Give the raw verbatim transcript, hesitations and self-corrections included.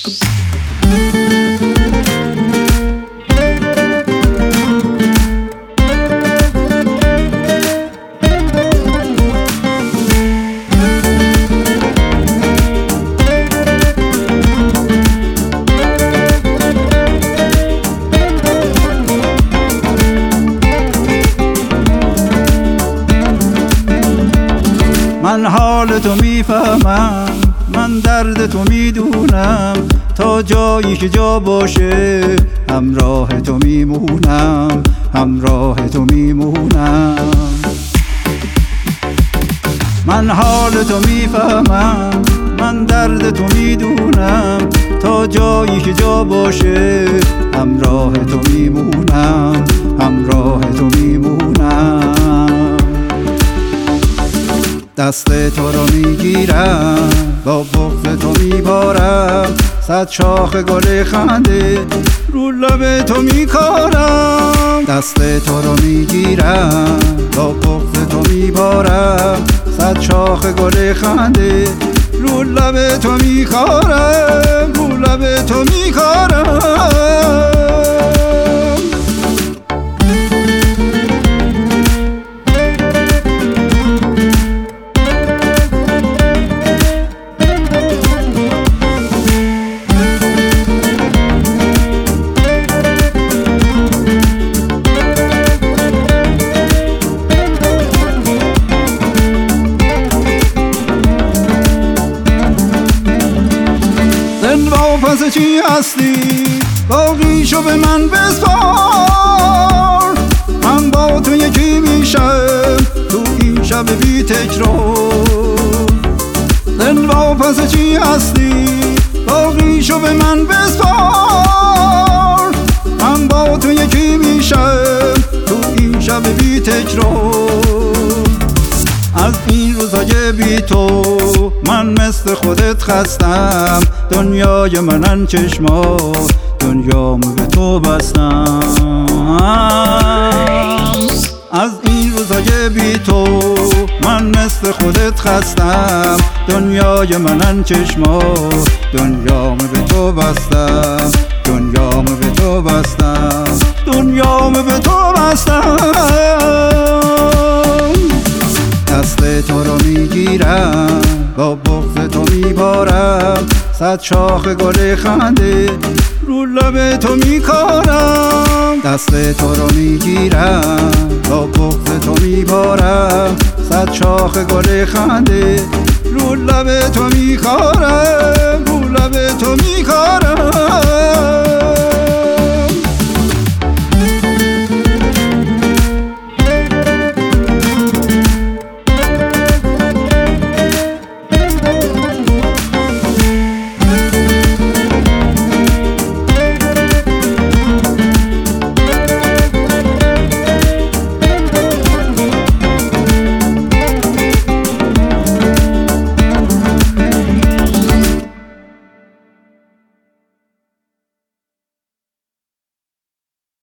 من حال تو میفهمم، من درد تو میدونم، تا جایی که جا باشه همراه تو میمونم، همراه تو میمونم. من حال تو میفهمم، من درد تو میدونم، تا جایی که جا باشه همراه تو میمونم، همراه تو میمونم. دست تو رو میگیرم، با بغض تو میبارم، صد شاخ گل خنده رو لب تو میکارم. دست تو رو میگیرم، با بغض تو میبارم، صد شاخ گل خنده رو لب تو میکارم، رو لب تو میکارم. پس چی هستی؟ باقی شو به من بسپار، من با تو یکی میشم تو این شب بی تکرار. دلوا پس چی هستی؟ باقی شو به من بسپار، من با تو یکی میشم تو این شب بی تکرار. از این روزای بی تو من مثل خودت خستم، دنیای منن چشمات، دنیامو به تو بستم. از این روزای بی تو من مثل خودت خستم، دنیای منن چشمات، دنیامو به تو بستم، دنیامو به تو بستم، دنیامو به تو بستم. دست تو رو میگیرم، با بغض تو میبارم، صد شاخ گل خنده رو لب تو میکارم. دست تو رو میگیرم، با بغض تو میبارم، صد شاخ گل خنده رو لب تو میکارم، رو لب تو میکارم.